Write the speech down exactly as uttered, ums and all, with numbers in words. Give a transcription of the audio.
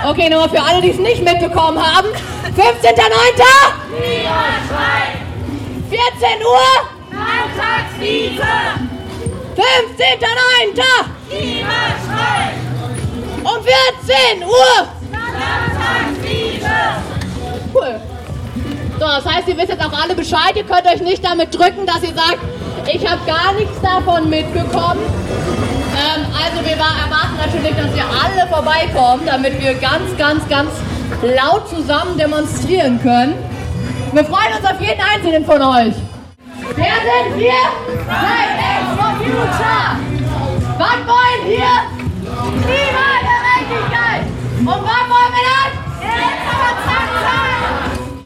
Okay, nochmal für alle, die es nicht mitbekommen haben. fünfzehnter neunter vierzehn Uhr. Landtagswiese. fünfzehnter neunter Klimaschrei. um vierzehn Uhr. Landtagswiese. Cool. So, das heißt, ihr wisst jetzt auch alle Bescheid. Ihr könnt euch nicht damit drücken, dass ihr sagt, ich habe gar nichts davon mitbekommen. Ähm, also wir erwarten natürlich, dass ihr alle vorbeikommt, damit wir ganz, ganz, ganz laut zusammen demonstrieren können. Wir freuen uns auf jeden Einzelnen von euch. Wer sind wir? Fridays for Future. Was wollen wir? Klimagerechtigkeit. Und was